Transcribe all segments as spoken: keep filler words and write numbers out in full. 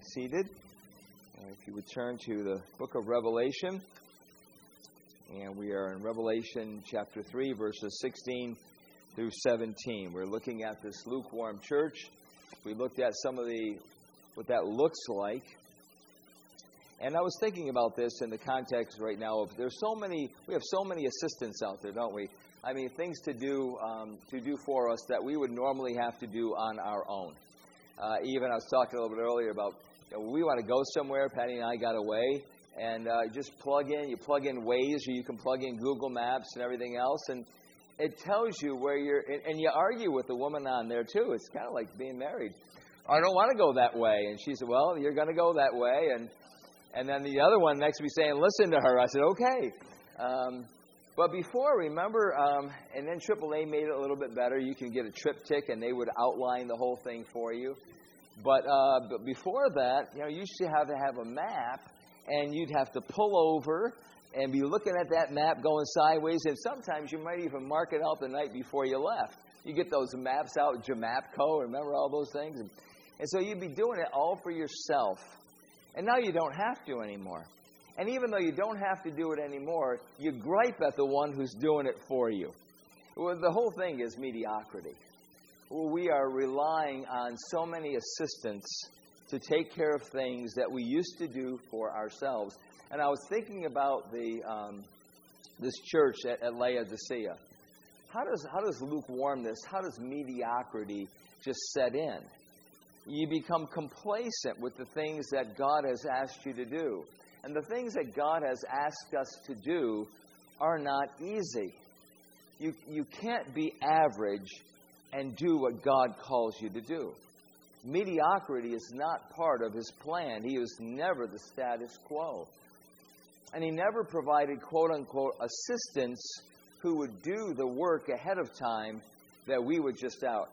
seated. Uh, if you would turn to the book of Revelation, and we are in Revelation chapter three, verses sixteen through seventeen. We're looking at this lukewarm church. We looked at some of the, what that looks like. And I was thinking about this in the context right now of there's so many, we have so many assistants out there, don't we? I mean, things to do um, to do for us that we would normally have to do on our own. Uh, even I was talking a little bit earlier about, you know, we want to go somewhere. Patty and I got away, and uh, just plug in. You plug in Waze, or you can plug in Google Maps and everything else, and it tells you where you're. And, and you argue with the woman on there too. It's kind of like being married. I don't want to go that way, and she said, "Well, you're going to go that way," and and then the other one next to me saying, "Listen to her." I said, "Okay." Um, But before, remember, um, and then triple A made it a little bit better. You can get a TripTik, and they would outline the whole thing for you. But uh, but before that, you know, you used to have to have a map, and you'd have to pull over and be looking at that map going sideways. And sometimes you might even mark it out the night before you left. You get those maps out, Jamapco, remember all those things? And, and so you'd be doing it all for yourself. And now you don't have to anymore. And even though you don't have to do it anymore, you gripe at the one who's doing it for you. Well, the whole thing is mediocrity. We are relying on so many assistants to take care of things that we used to do for ourselves. And I was thinking about the um, this church at, at Laodicea. How does how does lukewarmness, how does mediocrity just set in? You become complacent with the things that God has asked you to do. And the things that God has asked us to do are not easy. You you can't be average and do what God calls you to do. Mediocrity is not part of His plan. He was never the status quo. And He never provided, quote-unquote, assistants who would do the work ahead of time that we would just out.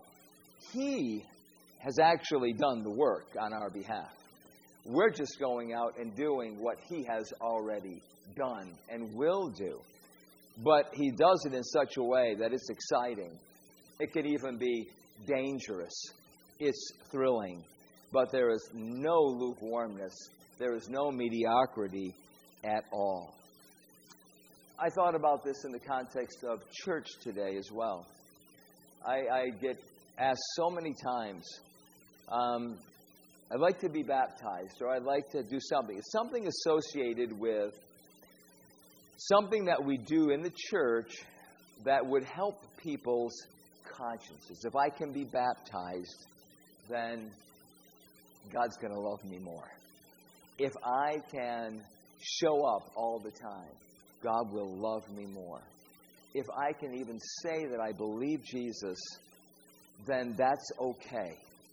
He has actually done the work on our behalf. We're just going out and doing what He has already done and will do. But He does it in such a way that it's exciting. It could even be dangerous. It's thrilling. But there is no lukewarmness. There is no mediocrity at all. I thought about this in the context of church today as well. I, I get asked so many times, um, I'd like to be baptized, or I'd like to do something. It's something associated with something that we do in the church that would help people's consciences. If I can be baptized, then God's going to love me more. If I can show up all the time, God will love me more. If I can even say that I believe Jesus, then that's okay.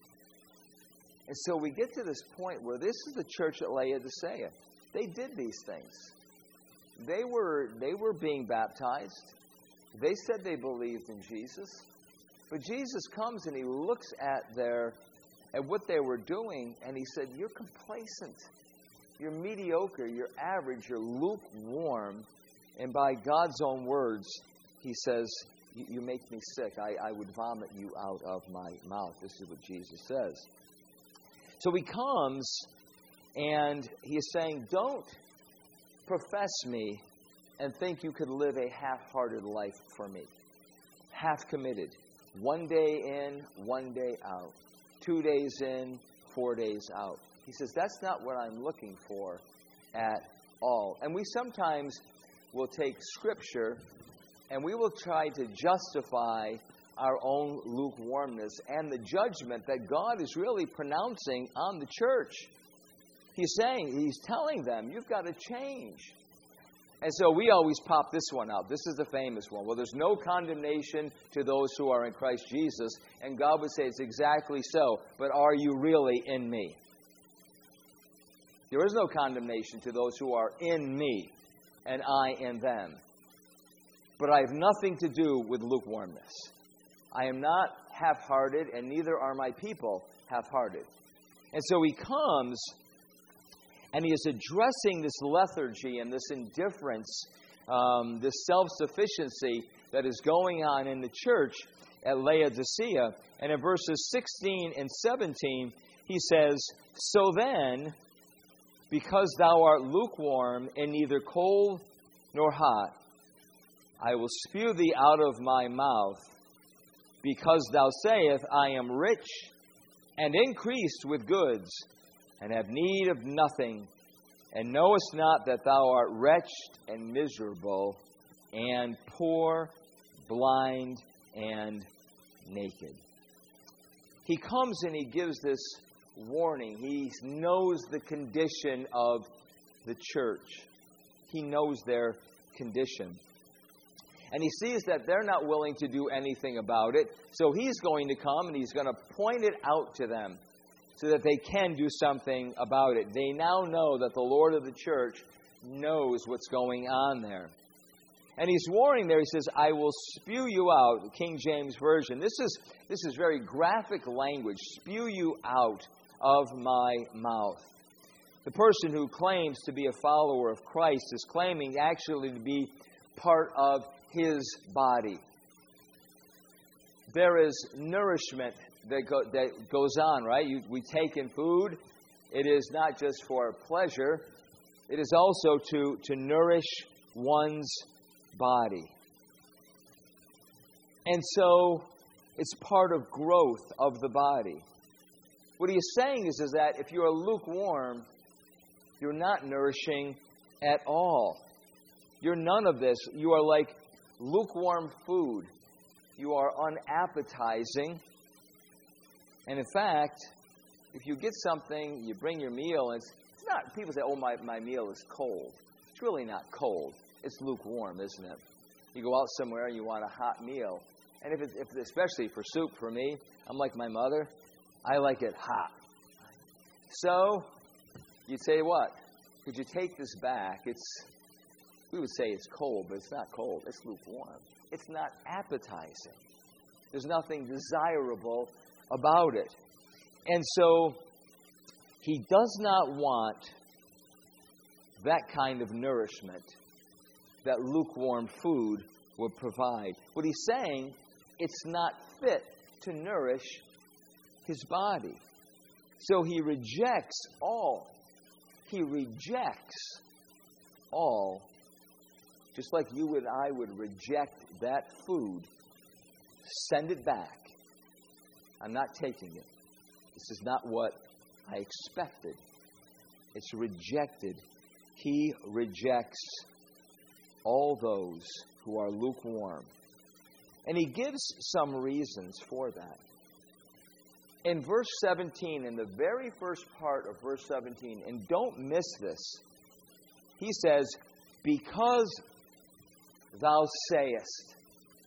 And so we get to this point where this is the church at Laodicea. They did these things. They were they were being baptized. They said they believed in Jesus. But Jesus comes and He looks at their at what they were doing, and He said, "You're complacent. You're mediocre. You're average. You're lukewarm." And by God's own words, He says, "You make me sick. I, I would vomit you out of my mouth." This is what Jesus says. So He comes and He is saying, don't profess me and think you could live a half-hearted life for me. Half-committed. One day in, one day out. Two days in, four days out. He says, that's not what I'm looking for at all. And we sometimes will take Scripture and we will try to justify our own lukewarmness and the judgment that God is really pronouncing on the church. He's saying, He's telling them, you've got to change. And so we always pop this one out. This is the famous one. Well, there's no condemnation to those who are in Christ Jesus. And God would say, it's exactly so. But are you really in me? There is no condemnation to those who are in me and I in them. But I have nothing to do with lukewarmness. I am not half-hearted, and neither are my people half-hearted. And so He comes, and He is addressing this lethargy and this indifference, um, this self-sufficiency that is going on in the church at Laodicea. And in verses sixteen and seventeen, He says, So then, because thou art lukewarm and neither cold nor hot, I will spew thee out of my mouth, because thou sayest, I am rich and increased with goods, and have need of nothing, and knowest not that thou art wretched and miserable, and poor, blind, and naked. He comes and he gives this warning. He knows the condition of the church. He knows their condition. And he sees that they're not willing to do anything about it. So he's going to come and he's going to point it out to them so that they can do something about it. They now know that the Lord of the church knows what's going on there. And he's warning there. He says, I will spew you out, the King James Version. This is, this is very graphic language. Spew you out of my mouth. The person who claims to be a follower of Christ is claiming actually to be part of his body. There is nourishment that, go, that goes on, right? You, we take in food. It is not just for pleasure. It is also to, to nourish one's body. And so it's part of growth of the body. What he is saying is, is that if you're lukewarm, you're not nourishing at all. You're none of this. You are like lukewarm food. You are unappetizing. And in fact, if you get something, you bring your meal, and it's, it's not, people say, oh, my, my meal is cold. It's really not cold. It's lukewarm, isn't it? You go out somewhere and you want a hot meal. And if, it's, if especially for soup, for me, I'm like my mother. I like it hot. So, you'd say what? Could you take this back? It's, we would say it's cold, but it's not cold. It's lukewarm. It's not appetizing. There's nothing desirable about it. And so, he does not want that kind of nourishment that lukewarm food would provide. What he's saying, it's not fit to nourish his body. So he rejects all. He rejects all. Just like you and I would reject that food. Send it back. I'm not taking it. This is not what I expected. It's rejected. He rejects all those who are lukewarm. And he gives some reasons for that. In verse seventeen, in the very first part of verse seventeen, and don't miss this, he says, because thou sayest,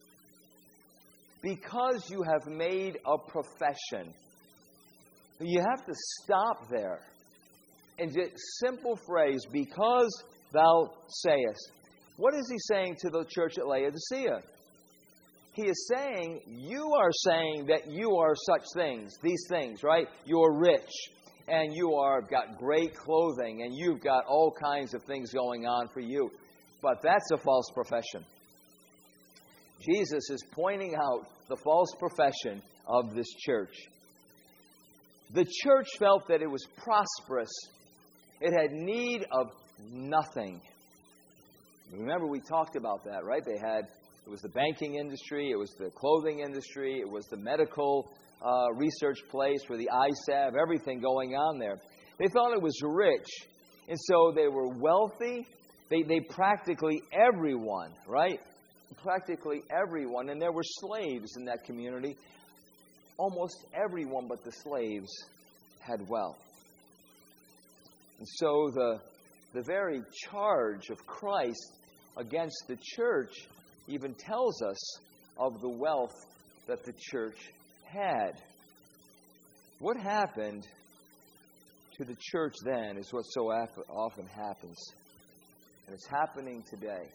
because you have made a profession. You have to stop there. And just simple phrase, because thou sayest. What is he saying to the church at Laodicea? He is saying, you are saying that you are such things, these things, right? You're rich, and you are got great clothing, and you've got all kinds of things going on for you. But that's a false profession. Jesus is pointing out the false profession of this church. The church felt that it was prosperous. It had need of nothing. Remember, we talked about that, right? They had, it was the banking industry, it was the clothing industry, it was the medical uh, research place for the eye salve, everything going on there. They thought it was rich, and so they were wealthy. They, they practically everyone, right? Practically everyone, and there were slaves in that community. Almost everyone but the slaves had wealth. And so the, the very charge of Christ against the church even tells us of the wealth that the church had. What happened to the church then is what so often happens. And it's happening today.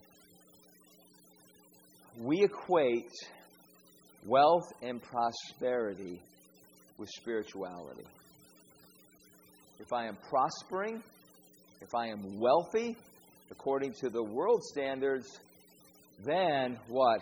We equate wealth and prosperity with spirituality. If I am prospering, if I am wealthy, according to the world standards, then what?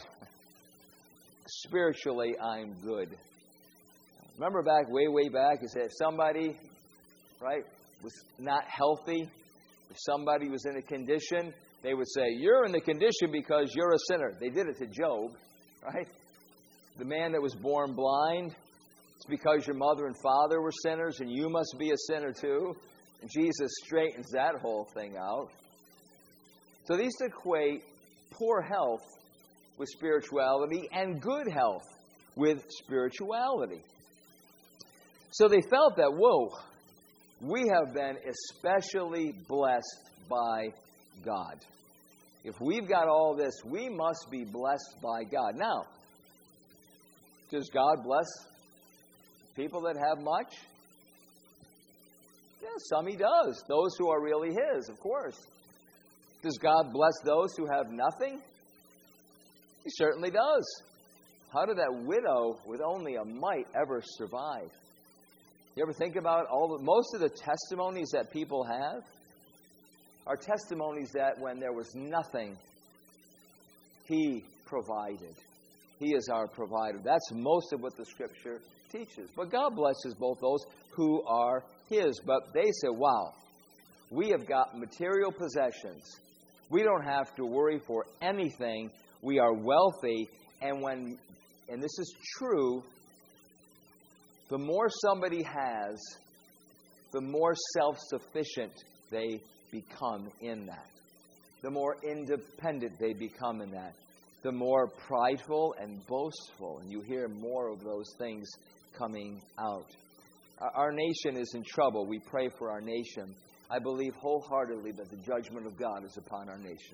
Spiritually, I'm good. Remember back, way, way back, he said, if somebody right, was not healthy, if somebody was in a condition, they would say, you're in the condition because you're a sinner. They did it to Job, right? The man that was born blind, it's because your mother and father were sinners and you must be a sinner too. And Jesus straightens that whole thing out. So these equate poor health with spirituality and good health with spirituality. So they felt that, whoa, we have been especially blessed by God. If we've got all this, we must be blessed by God. Now, does God bless people that have much? Yeah, some He does. Those who are really His, of course. Does God bless those who have nothing? He certainly does. How did that widow with only a mite ever survive? You ever think about all the, most of the testimonies that people have are testimonies that when there was nothing, He provided. He is our provider. That's most of what the Scripture teaches. But God blesses both those who are His. But they say, wow, we have got material possessions. We don't have to worry for anything. We are wealthy. And when, and this is true, the more somebody has, the more self-sufficient they become in that. The more independent they become in that. The more prideful and boastful. And you hear more of those things coming out. Our nation is in trouble. We pray for our nation. I believe wholeheartedly that the judgment of God is upon our nation.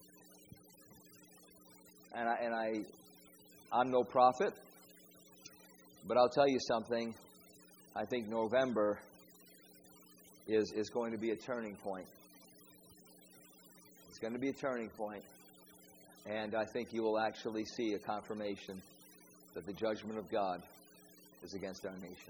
And I, and I, I'm no prophet, but I'll tell you something. I think November is, is going to be a turning point. It's going to be a turning point. And I think you will actually see a confirmation that the judgment of God is against our nation.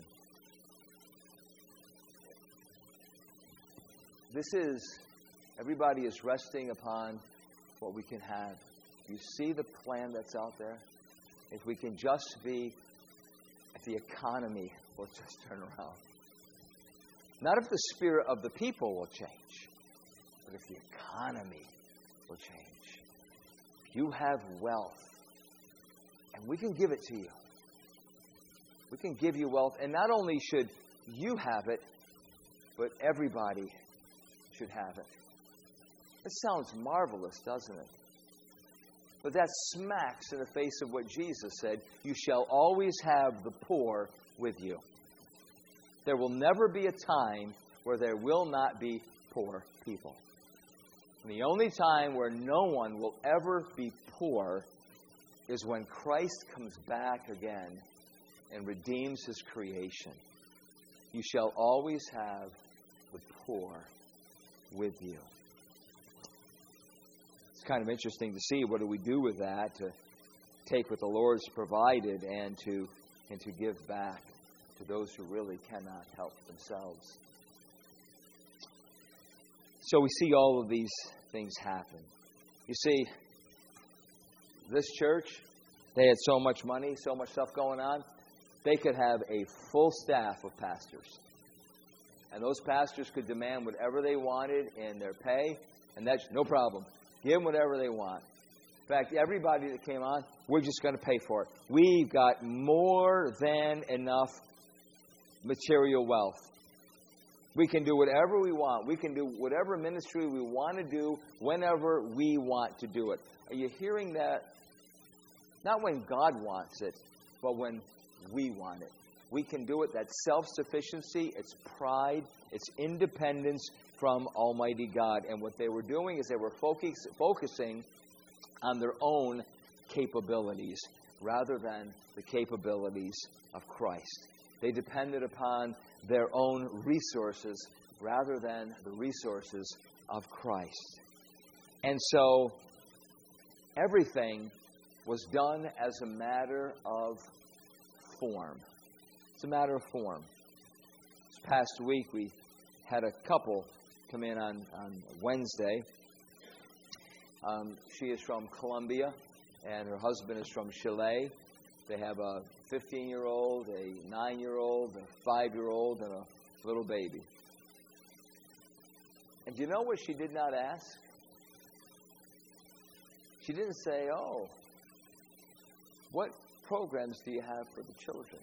This is, everybody is resting upon what we can have. You see the plan that's out there? If we can just be, if the economy will just turn around. Not if the spirit of the people will change, but if the economy will change. You have wealth, and we can give it to you. We can give you wealth, and not only should you have it, but everybody should have it. It sounds marvelous, doesn't it? But that smacks in the face of what Jesus said, you shall always have the poor with you. There will never be a time where there will not be poor people. And the only time where no one will ever be poor is when Christ comes back again and redeems His creation. You shall always have the poor with you. It's kind of interesting to see what do we do with that, to take what the Lord's provided and to and to give back to those who really cannot help themselves. So we see all of these things happen. You see, this church, they had so much money, so much stuff going on, they could have a full staff of pastors. And those pastors could demand whatever they wanted in their pay, and that's no problem. Give them whatever they want. In fact, everybody that came on, we're just going to pay for it. We've got more than enough material wealth. We can do whatever we want. We can do whatever ministry we want to do whenever we want to do it. Are you hearing that? Not when God wants it, but when we want it. We can do it. That's self-sufficiency. It's pride. It's independence from Almighty God. And what they were doing is they were focus, focusing on their own capabilities rather than the capabilities of Christ. They depended upon their own resources rather than the resources of Christ. And so everything was done as a matter of form. It's a matter of form. This past week we had a couple come in on, on Wednesday. Um, she is from Colombia and her husband is from Chile. They have a fifteen-year-old, a nine-year-old, a five-year-old, and a little baby. And do you know what she did not ask? She didn't say, oh, what programs do you have for the children?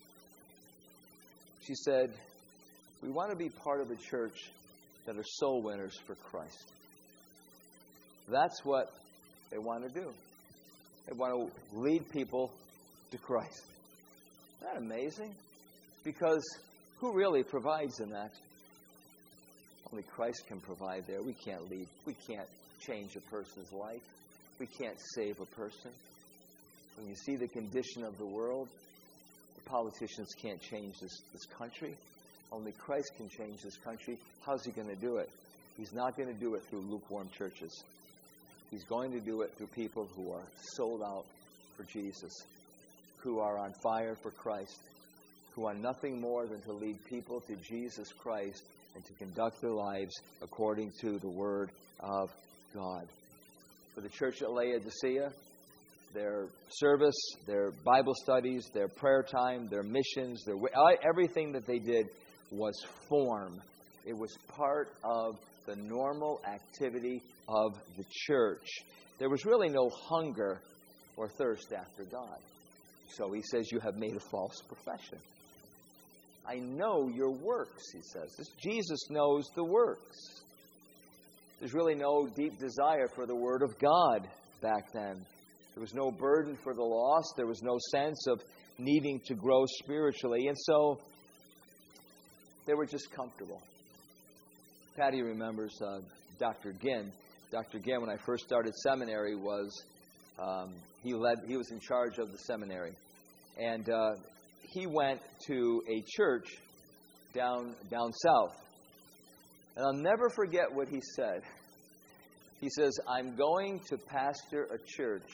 She said, we want to be part of a church that are soul winners for Christ. That's what they want to do. They want to lead people to Christ. Isn't that amazing? Because who really provides in that? Only Christ can provide there. We can't lead. We can't change a person's life. We can't save a person. When you see the condition of the world, the politicians can't change this, this country. Only Christ can change this country. How's he going to do it? He's not going to do it through lukewarm churches. He's going to do it through people who are sold out for Jesus, who are on fire for Christ, who want nothing more than to lead people to Jesus Christ and to conduct their lives according to the Word of God. For the church at Laodicea, their service, their Bible studies, their prayer time, their missions, their everything that they did was form. It was part of the normal activity of the church. There was really no hunger or thirst after God. So he says, you have made a false profession. I know your works, he says. This, Jesus knows the works. There's really no deep desire for the Word of God back then. There was no burden for the lost. There was no sense of needing to grow spiritually. And so they were just comfortable. Patty remembers uh, Doctor Ginn. Doctor Ginn, when I first started seminary, was um, he led. He was in charge of the seminary, and uh, he went to a church down down south. And I'll never forget what he said. He says, "I'm going to pastor a church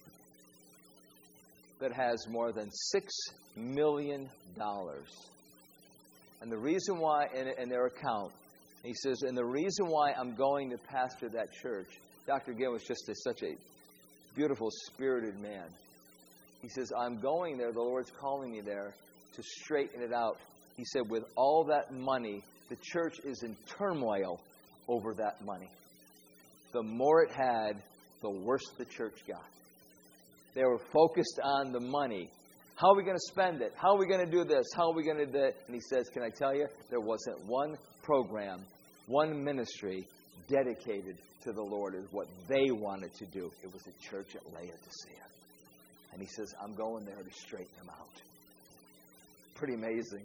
that has more than six million dollars, and the reason why, in, in their account." He says, and the reason why I'm going to pastor that church, Doctor Ginn was just a, such a beautiful, spirited man. He says, I'm going there, the Lord's calling me there, to straighten it out. He said, with all that money, the church is in turmoil over that money. The more it had, the worse the church got. They were focused on the money. How are we going to spend it? How are we going to do this? How are we going to do that? And he says, can I tell you, there wasn't one program, one ministry dedicated to the Lord as what they wanted to do. It was a church at Laodicea. And he says, I'm going there to straighten them out. Pretty amazing.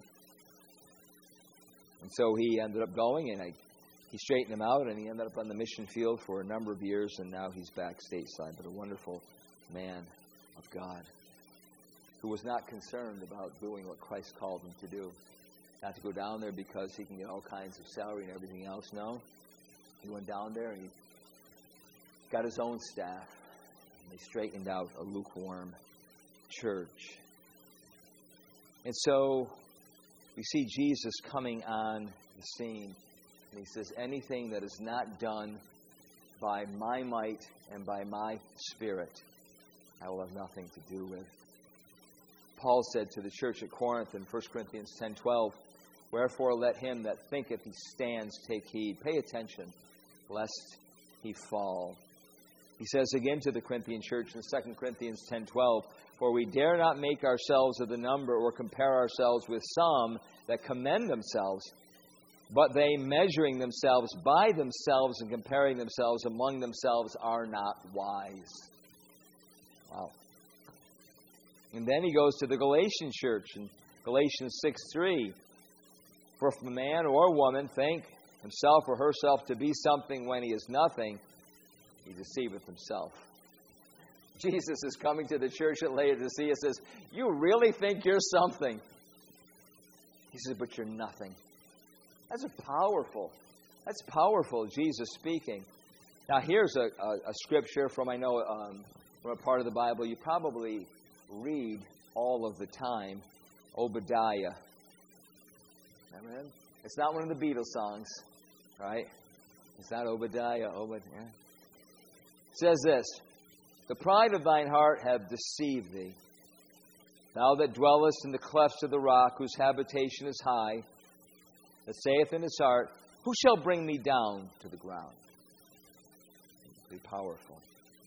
And so he ended up going, and I, he straightened them out, and he ended up on the mission field for a number of years, and now he's back stateside. But a wonderful man of God, who was not concerned about doing what Christ called him to do. Not to go down there because he can get all kinds of salary and everything else. No. He went down there and he got his own staff. And they straightened out a lukewarm church. And so we see Jesus coming on the scene. And he says, anything that is not done by my might and by my Spirit, I will have nothing to do with. Paul said to the church at Corinth in First Corinthians ten twelve, wherefore let him that thinketh he stands take heed. Pay attention, lest he fall. He says again to the Corinthian church in Second Corinthians ten twelve, for we dare not make ourselves of the number or compare ourselves with some that commend themselves, but they measuring themselves by themselves and comparing themselves among themselves are not wise. Wow. And then he goes to the Galatian church in Galatians six three. For if a man or woman think himself or herself to be something when he is nothing, he deceiveth himself. Jesus is coming to the church at Laodicea and says, you really think you're something? He says, but you're nothing. That's a powerful, that's powerful, Jesus speaking. Now here's a, a, a scripture from, I know, um, from a part of the Bible you probably read all of the time, Obadiah. Amen. It's not one of the Beatles songs, right? It's not Obadiah. Obadiah. It says this, the pride of thine heart have deceived thee. Thou that dwellest in the clefts of the rock, whose habitation is high, that saith in his heart, Who shall bring me down to the ground? Be powerful.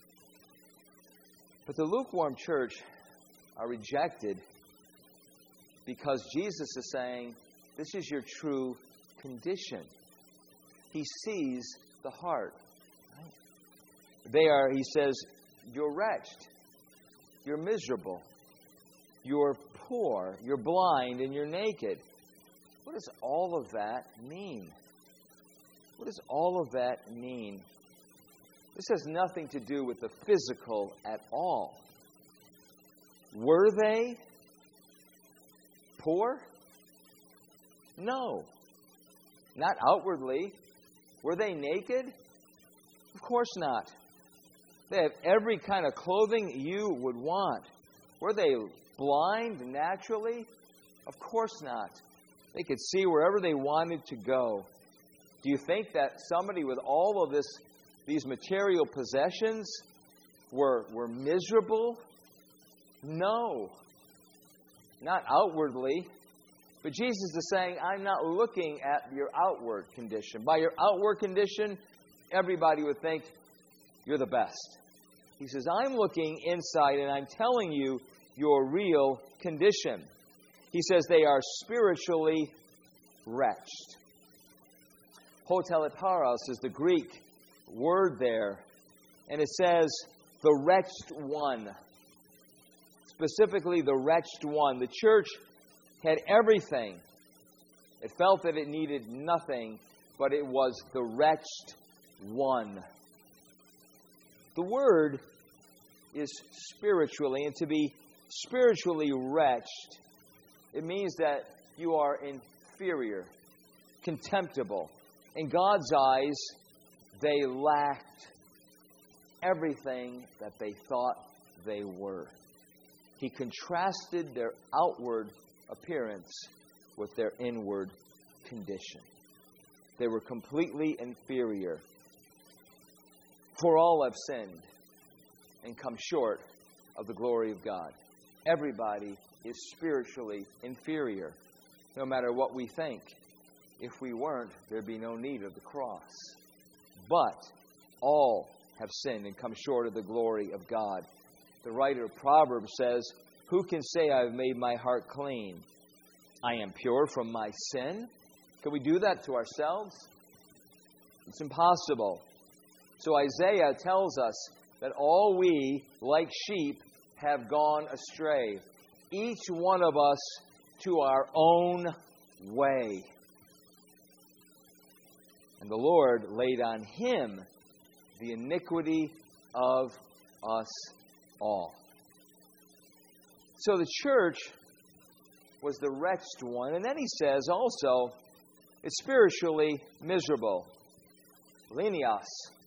But the lukewarm church are rejected because Jesus is saying, this is your true condition. He sees the heart. They are, he says, you're wretched. You're miserable. You're poor. You're blind and you're naked. What does all of that mean? What does all of that mean? This has nothing to do with the physical at all. Were they poor? No. Not outwardly. Were they naked? Of course not. They have every kind of clothing you would want. Were they blind naturally? Of course not. They could see wherever they wanted to go. Do you think that somebody with all of this, these material possessions were, were miserable? No. Not outwardly. But Jesus is saying, I'm not looking at your outward condition. By your outward condition, everybody would think you're the best. He says, I'm looking inside and I'm telling you your real condition. He says they are spiritually wretched. Hoteliparos is the Greek word there. And it says, the wretched one. Specifically, the wretched one. The church had everything. It felt that it needed nothing, but it was the wretched one. The word is spiritually, and to be spiritually wretched, it means that you are inferior, contemptible. In God's eyes, they lacked everything that they thought they were. He contrasted their outward appearance with their inward condition. They were completely inferior. For all have sinned and come short of the glory of God. Everybody is spiritually inferior, no matter what we think. If we weren't, there'd be no need of the cross. But all have sinned and come short of the glory of God. The writer of Proverbs says, who can say I've made my heart clean? I am pure from my sin? Can we do that to ourselves? It's impossible. So Isaiah tells us that all we, like sheep, have gone astray. Each one of us to our own way. And the Lord laid on him the iniquity of us all. So the church was the wretched one. And then he says also, it's spiritually miserable. Lenios.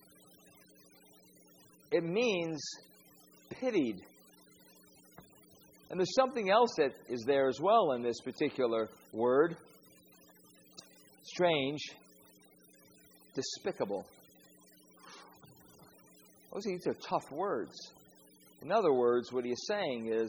It means pitied. And there's something else that is there as well in this particular word. Strange. Despicable. These are tough words. In other words, what he's saying is,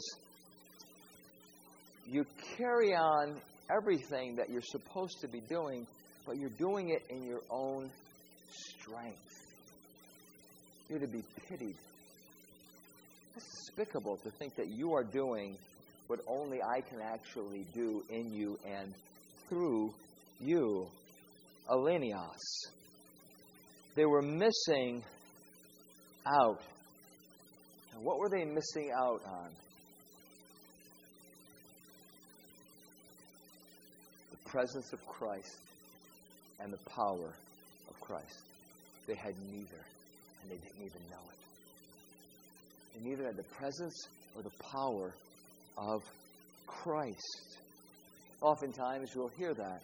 you carry on everything that you're supposed to be doing, but you're doing it in your own strength. You're to be pitied. It's despicable to think that you are doing what only I can actually do in you and through you. Alenios. They were missing out. And what were they missing out on? The presence of Christ and the power of Christ. They had neither, and they didn't even know it. They neither had the presence or the power of Christ. Oftentimes you'll hear that.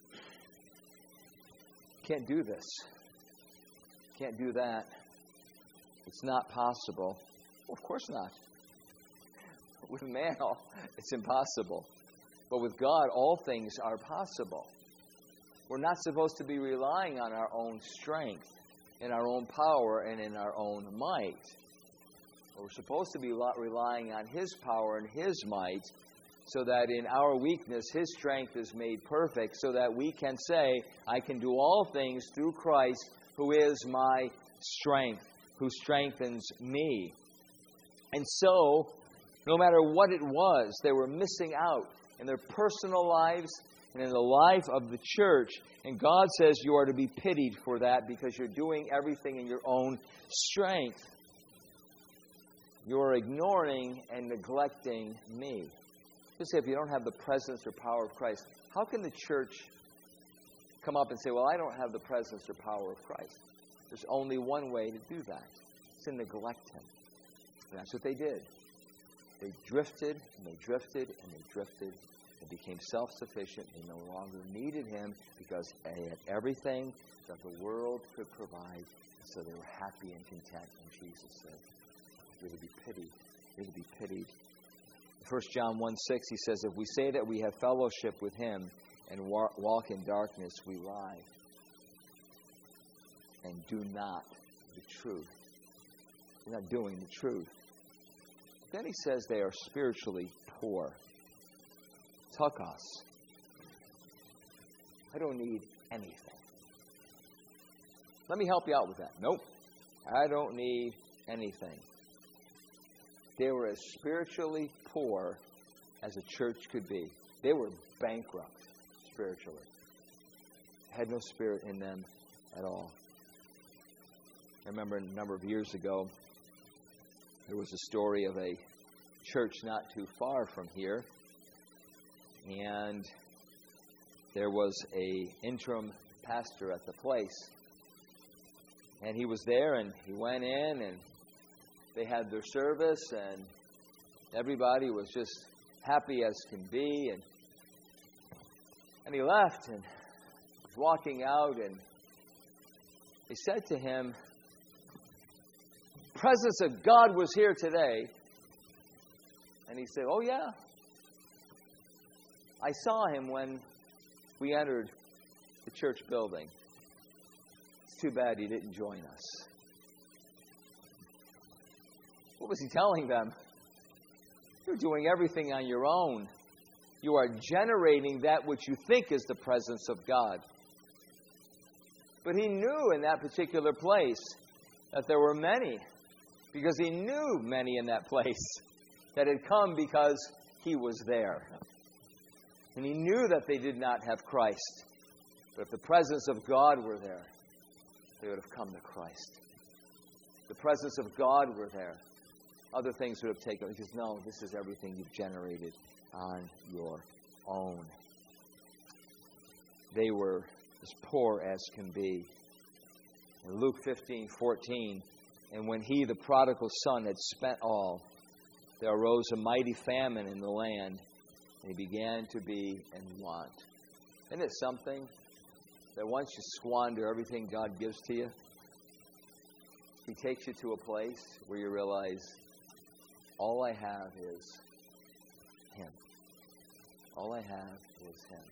Can't do this. Can't do that. It's not possible. Well, of course not. With man, it's impossible. But with God, all things are possible. We're not supposed to be relying on our own strength, in our own power, and in our own might. But we're supposed to be relying on His power and His might so that in our weakness His strength is made perfect, so that we can say, I can do all things through Christ, who is my strength, who strengthens me. And so, no matter what it was, they were missing out in their personal lives and in the life of the church. And God says you are to be pitied for that because you're doing everything in your own strength. You're ignoring and neglecting me. Just say, if you don't have the presence or power of Christ, how can the church come up and say, well, I don't have the presence or power of Christ? There's only one way to do that. It's to neglect Him. And that's what they did. They drifted, and they drifted, and they drifted. They became self-sufficient. They no longer needed Him because they had everything that the world could provide. And so they were happy and content. And Jesus said, you're to be pitied. You're to be pitied. First John one six, he says, if we say that we have fellowship with Him and walk in darkness, we lie and do not the truth. We're not doing the truth. Then he says they are spiritually poor. Takos. I don't need anything. Let me help you out with that. Nope. I don't need anything. They were as spiritually poor as a church could be. They were bankrupt spiritually. Had no spirit in them at all. I remember a number of years ago, there was a story of a church not too far from here, and there was a interim pastor at the place, and he was there, and he went in, and they had their service, and everybody was just happy as can be, and and he left, and was walking out, and they said to him, presence of God was here today. And he said, oh yeah. I saw Him when we entered the church building. It's too bad He didn't join us. What was he telling them? You're doing everything on your own. You are generating that which you think is the presence of God. But he knew in that particular place that there were many, because he knew many in that place that had come because he was there. And he knew that they did not have Christ. But if the presence of God were there, they would have come to Christ. If the presence of God were there, other things would have taken. He says, no, this is everything you've generated on your own. They were as poor as can be. In Luke fifteen fourteen, and when he, the prodigal son, had spent all, there arose a mighty famine in the land, and he began to be in want. Isn't it something that once you squander everything God gives to you, He takes you to a place where you realize, all I have is Him. All I have is Him.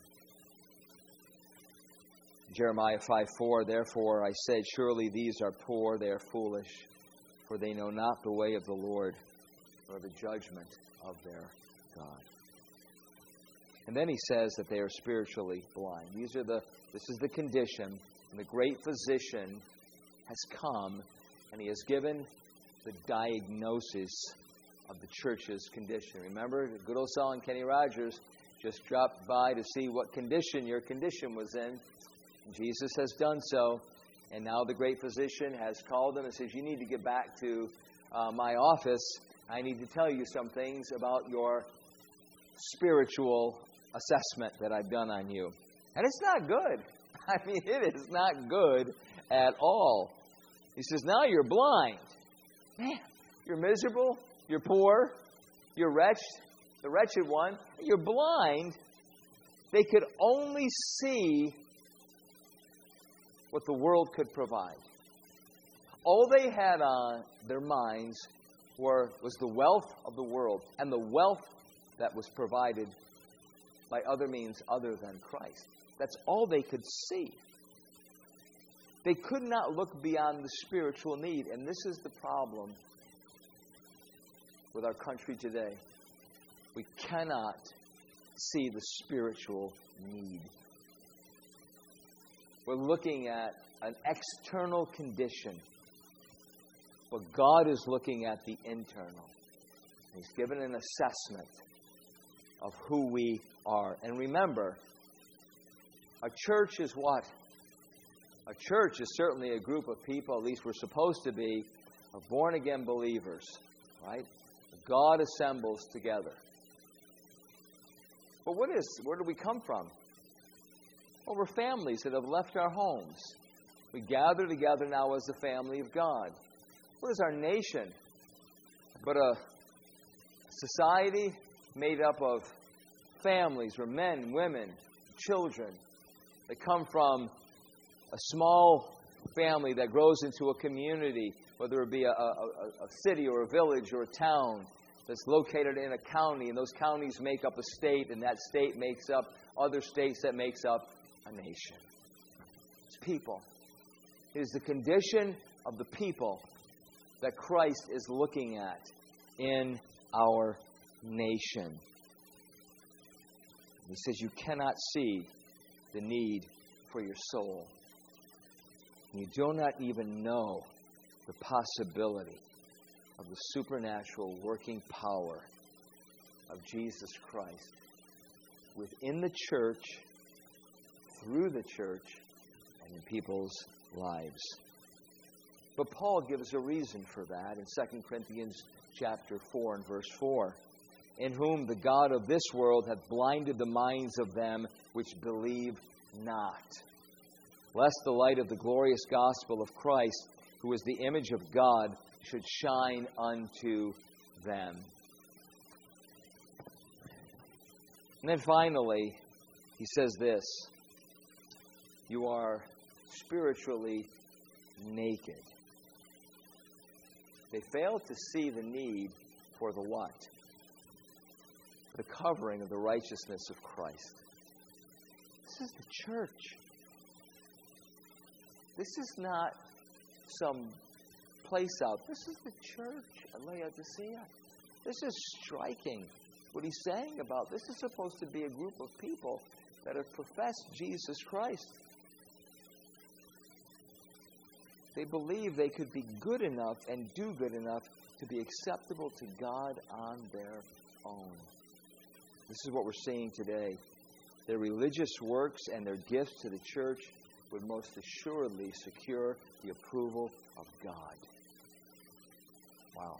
Jeremiah five four, therefore I said, surely these are poor, they are foolish, for they know not the way of the Lord, nor the judgment of their God. And then he says that they are spiritually blind. These are the. This is the condition. And the great physician has come, and he has given the diagnosis of the church's condition. Remember, the good old song, Kenny Rogers just dropped by to see what condition your condition was in. And Jesus has done so. And now the great physician has called them and says, you need to get back to uh, my office. I need to tell you some things about your spiritual assessment that I've done on you. And it's not good. I mean, it is not good at all. He says, now you're blind. Man, you're miserable. You're poor. You're wretched. The wretched one. You're blind. They could only see what the world could provide. All they had on their minds were was the wealth of the world and the wealth that was provided by other means other than Christ. That's all they could see. They could not look beyond the spiritual need. And this is the problem with our country today. We cannot see the spiritual need. We're looking at an external condition, but God is looking at the internal. He's given an assessment of who we are. And remember, a church is what? A church is certainly a group of people, at least we're supposed to be, of born-again believers, right? God assembles together. But what is, where do we come from? Well, we're families that have left our homes. We gather together now as the family of God. What is our nation? But a society made up of families where men, women, children, that come from a small family that grows into a community, whether it be a, a, a city or a village or a town that's located in a county, and those counties make up a state, and that state makes up other states that makes up a nation. It's people. It is the condition of the people that Christ is looking at in our nation. He says you cannot see the need for your soul. You do not even know the possibility of the supernatural working power of Jesus Christ within the church, through the church, and in people's lives. But Paul gives a reason for that in Second Corinthians chapter four and verse four. In whom the God of this world hath blinded the minds of them which believe not, lest the light of the glorious gospel of Christ, who is the image of God, should shine unto them. And then finally, he says this: you are spiritually naked. They fail to see the need for the what? The covering of the righteousness of Christ. This is the church. This is not some place out. This is the church at Laodicea. This is striking what he's saying about. This is supposed to be a group of people that have professed Jesus Christ. They believe they could be good enough and do good enough to be acceptable to God on their own. This is what we're seeing today. Their religious works and their gifts to the church would most assuredly secure the approval of God. Wow.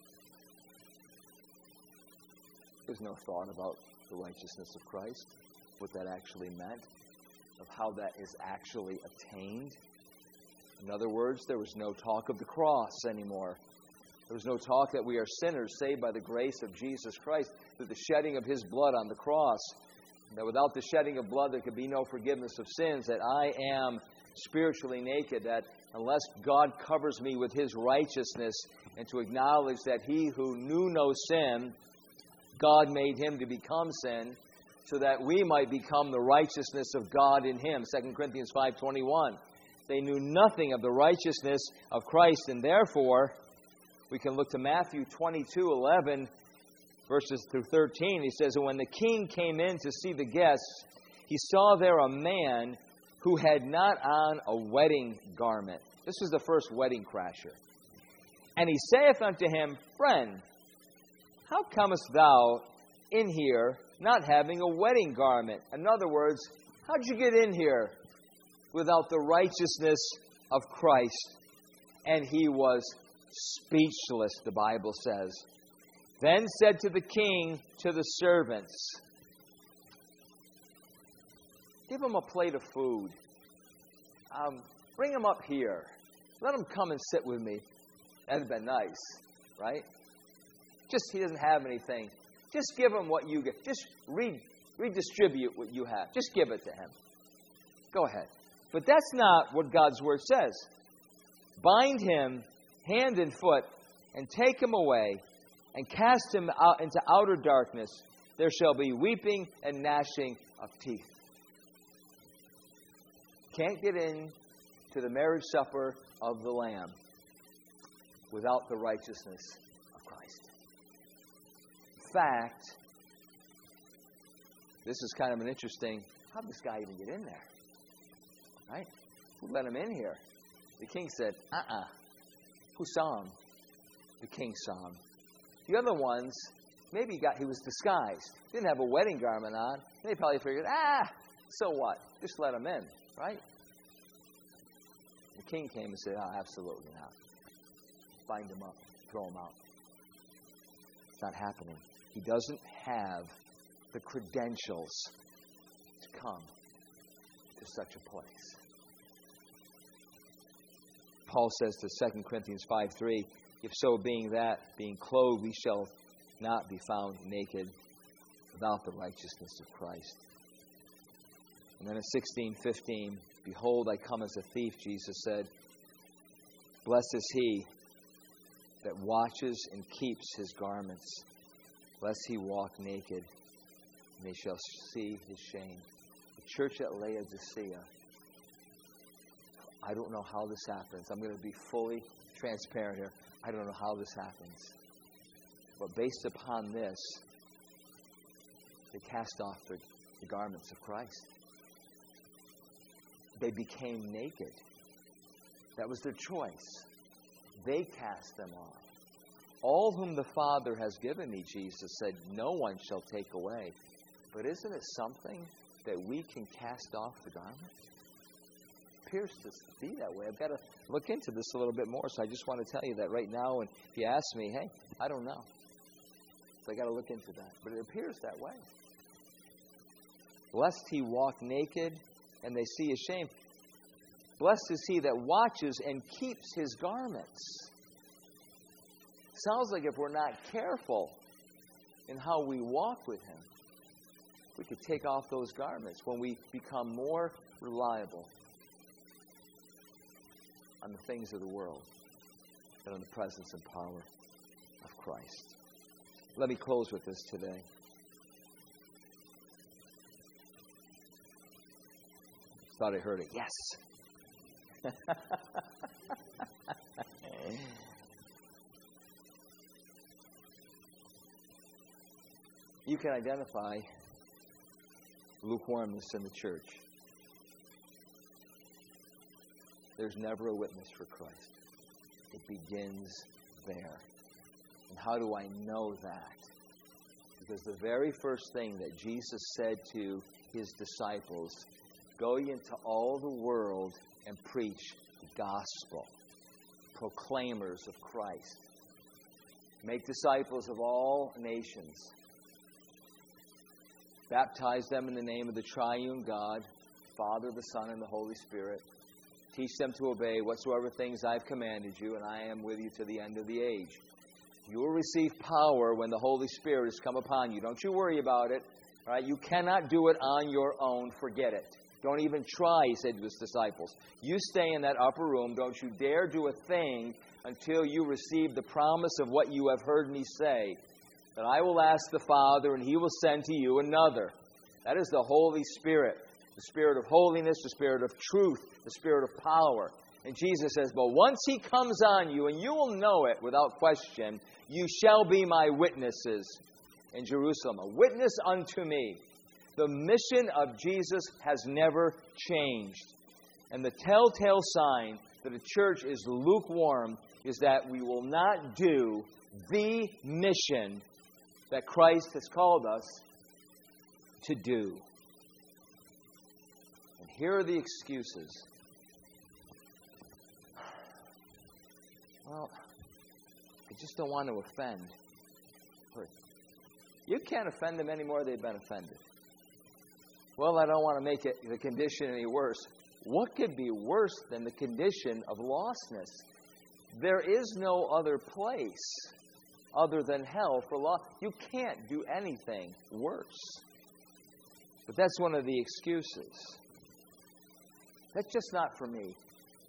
There's no thought about the righteousness of Christ, what that actually meant, of how that is actually attained. In other words, there was no talk of the cross anymore. There was no talk that we are sinners saved by the grace of Jesus Christ through the shedding of His blood on the cross. That without the shedding of blood there could be no forgiveness of sins. That I am spiritually naked. That unless God covers me with His righteousness, and to acknowledge that He who knew no sin, God made Him to become sin, so that we might become the righteousness of God in Him. Second Corinthians five twenty-one. They knew nothing of the righteousness of Christ, and therefore we can look to Matthew twenty-two eleven, verses through thirteen. He says, and when the king came in to see the guests, he saw there a man who had not on a wedding garment. This was the first wedding crasher. And he saith unto him, friend, how comest thou in here not having a wedding garment? In other words, how'd you get in here without the righteousness of Christ? And he was speechless, the Bible says. Then said to the king to the servants, give him a plate of food. Um, bring him up here. Let him come and sit with me. That'd have been nice, right? Just, he doesn't have anything. Just give him what you get. Just re- redistribute what you have. Just give it to him. Go ahead. But that's not what God's Word says. Bind him hand and foot and take him away and cast him out into outer darkness. There shall be weeping and gnashing of teeth. Can't get in to the marriage supper of the Lamb without the righteousness of Christ. In fact, this is kind of an interesting, how did this guy even get in there? Right? Who let him in here? The king said, uh-uh. Who saw him? The king saw him. The other ones, maybe he, got, he was disguised. Didn't have a wedding garment on. They probably figured, ah, so what? Just let him in, right? The king came and said, oh, absolutely not. Bind him up. Throw him out. It's not happening. He doesn't have the credentials to come to such a place. Paul says to Second Corinthians five three, if so being that, being clothed, we shall not be found naked without the righteousness of Christ. And then in sixteen fifteen, behold, I come as a thief, Jesus said. Blessed is he that watches and keeps his garments, lest he walk naked, and they shall see his shame. The church at Laodicea, I don't know how this happens. I'm going to be fully transparent here. I don't know how this happens. But based upon this, they cast off the, the garments of Christ. They became naked. That was their choice. They cast them off. All whom the Father has given me, Jesus said, no one shall take away. But isn't it something that we can cast off the garment? It appears to be that way. I've got to look into this a little bit more, so I just want to tell you that right now. And if you ask me, hey, I don't know. So I got to look into that. But it appears that way. Lest he walk naked and they see his shame. Blessed is he that watches and keeps his garments. Sounds like if we're not careful in how we walk with him, we could take off those garments when we become more reliable on the things of the world than on the presence and power of Christ. Let me close with this today. Thought I heard it. Yes. You can identify lukewarmness in the church. There's never a witness for Christ. It begins there. And how do I know that? Because the very first thing that Jesus said to his disciples, go ye into all the world and preach the gospel. Proclaimers of Christ. Make disciples of all nations. Baptize them in the name of the triune God, Father, the Son, and the Holy Spirit. Teach them to obey whatsoever things I've commanded you, and I am with you to the end of the age. You will receive power when the Holy Spirit has come upon you. Don't you worry about it. All right? You cannot do it on your own. Forget it. Don't even try, he said to his disciples. You stay in that upper room. Don't you dare do a thing until you receive the promise of what you have heard me say. That I will ask the Father, and he will send to you another. That is the Holy Spirit. The Spirit of holiness, the Spirit of truth, the Spirit of power. And Jesus says, but once he comes on you, and you will know it without question, you shall be my witnesses in Jerusalem. A witness unto me. The mission of Jesus has never changed. And the telltale sign that a church is lukewarm is that we will not do the mission that Christ has called us to do. And here are the excuses. Well, I just don't want to offend. You can't offend them anymore. They've been offended. Well, I don't want to make it the condition any worse. What could be worse than the condition of lostness? There is no other place other than hell for lost. You can't do anything worse. But that's one of the excuses. That's just not for me.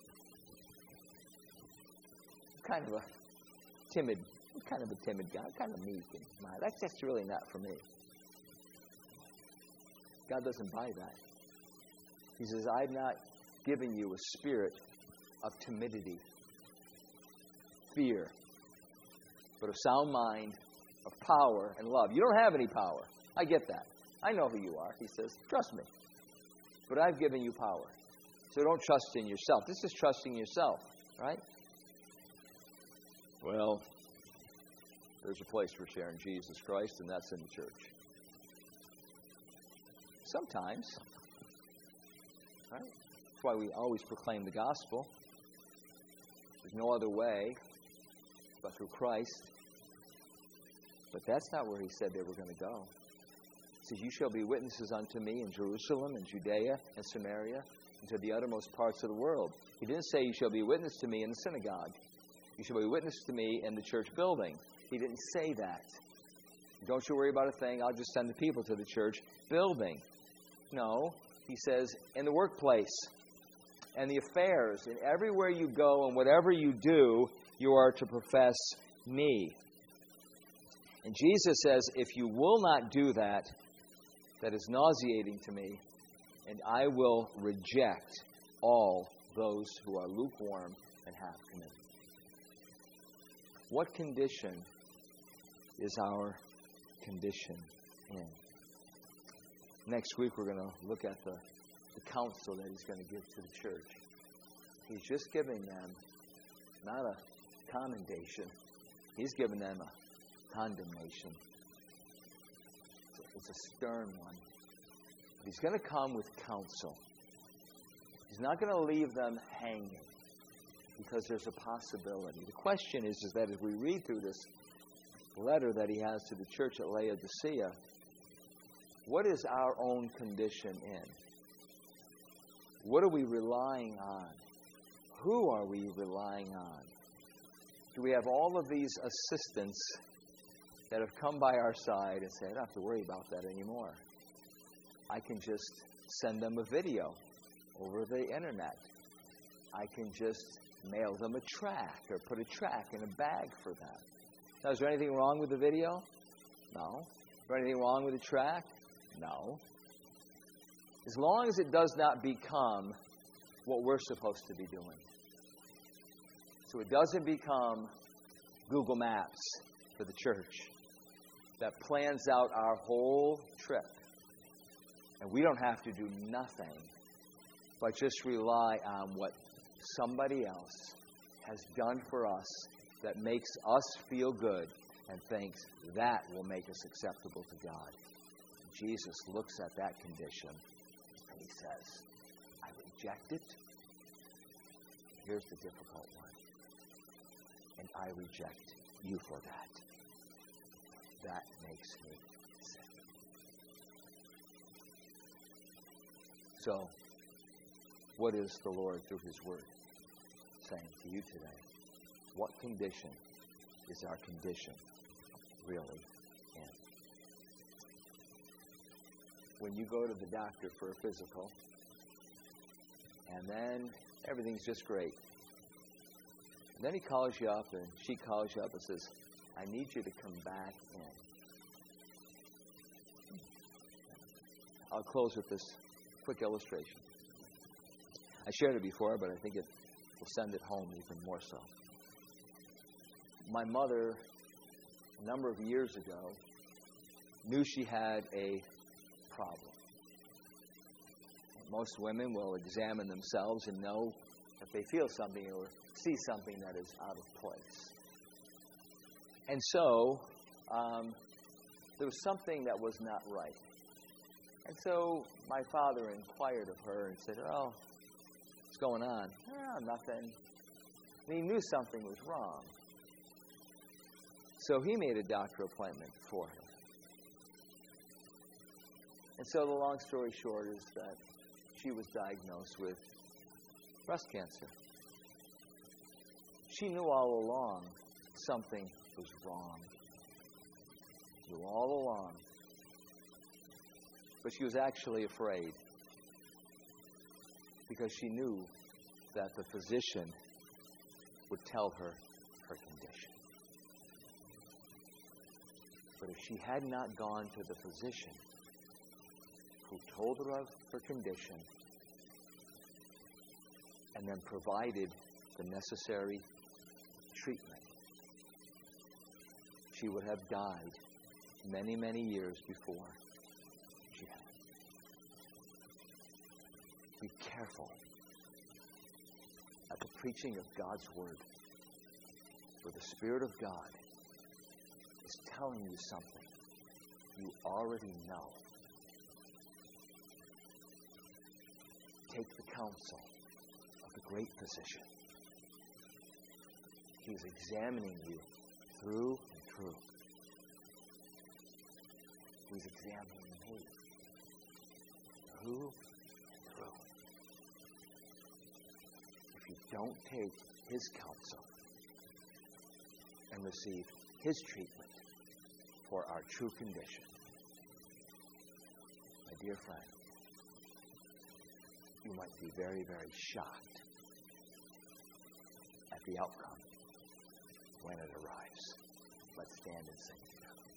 I'm kind of a timid, I'm kind of a timid guy. I'm kind of meek and mild. That's just really not for me. God doesn't buy that. He says, I've not given you a spirit of timidity, fear, but of sound mind, of power and love. You don't have any power. I get that. I know who you are, he says. Trust me. But I've given you power. So don't trust in yourself. This is trusting yourself, right? Well, there's a place for sharing Jesus Christ, and that's in the church. Sometimes. Right? That's why we always proclaim the gospel. There's no other way but through Christ. But that's not where he said they were going to go. He says, you shall be witnesses unto me in Jerusalem and Judea and Samaria and to the uttermost parts of the world. He didn't say you shall be witness to me in the synagogue. You shall be witness to me in the church building. He didn't say that. Don't you worry about a thing. I'll just send the people to the church building. No. He says in the workplace and the affairs and everywhere you go and whatever you do, you are to profess me. And Jesus says, if you will not do that, that is nauseating to me, and I will reject all those who are lukewarm and half committed. What condition is our condition in? Next week we're going to look at the, the counsel that he's going to give to the church. He's just giving them not a commendation. He's giving them a condemnation. It's a, it's a stern one. But he's going to come with counsel. He's not going to leave them hanging because there's a possibility. The question is, is that as we read through this letter that he has to the church at Laodicea, what is our own condition in? What are we relying on? Who are we relying on? Do we have all of these assistants that have come by our side and say, I don't have to worry about that anymore. I can just send them a video over the internet. I can just mail them a track or put a track in a bag for them. Now, is there anything wrong with the video? No. Is there anything wrong with the track? No. As long as it does not become what we're supposed to be doing. So it doesn't become Google Maps for the church that plans out our whole trip. And we don't have to do nothing but just rely on what somebody else has done for us that makes us feel good and thinks that will make us acceptable to God. Jesus looks at that condition and he says, I reject it. Here's the difficult one. And I reject you for that. That makes me sick. So, what is the Lord through his word saying to you today? What condition is our condition really in? When you go to the doctor for a physical, and then everything's just great. And then he calls you up, and she calls you up and says, I need you to come back in. I'll close with this quick illustration. I shared it before, but I think it will send it home even more so. My mother, a number of years ago, knew she had a problem. Most women will examine themselves and know if they feel something or see something that is out of place. And so, um, there was something that was not right. And so, my father inquired of her and said, oh, what's going on? Oh, nothing. And he knew something was wrong. So he made a doctor appointment for her. And so the long story short is that she was diagnosed with breast cancer. She knew all along something was wrong. She knew all along. But she was actually afraid because she knew that the physician would tell her her condition. But if she had not gone to the physician who told her of her condition and then provided the necessary treatment, she would have died many, many years before she Be careful at the preaching of God's Word, for the Spirit of God is telling you something you already know. Take the counsel of the great physician. He is examining you through and through. He's examining me through and through. If you don't take his counsel and receive his treatment for our true condition, my dear friend, you might be very, very shocked at the outcome when it arrives. Let's stand and sing together.